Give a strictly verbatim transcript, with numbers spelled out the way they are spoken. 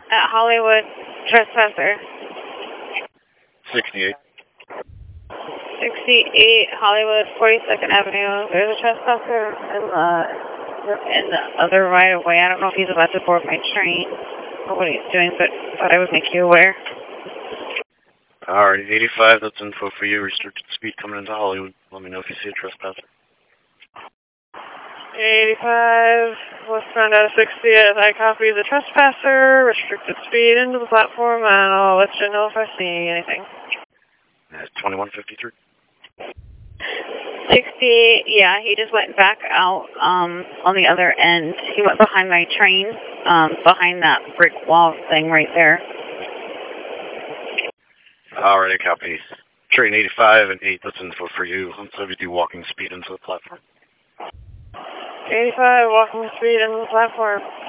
At Hollywood, trespasser. sixty-eight. sixty-eight Hollywood, forty-second Avenue. There's a trespasser in the, in the other right of way. I don't know if he's about to board my train or what he's doing, but thought I would make you aware. Alright, eighty-five, that's info for you. Restricted speed coming into Hollywood. Let me know if you see a trespasser. eighty-five, westbound out of sixtieth. I copy the trespasser, restricted speed into the platform, and I'll let you know if I see anything. That's twenty-one fifty-three. sixty, yeah, he just went back out um, on the other end. He went behind my train, um, behind that brick wall thing right there. Alright, I copy. Train eighty-five and eight, that's info for you. Let's have you do walking speed into the platform. eighty-five, walking speed into the platform.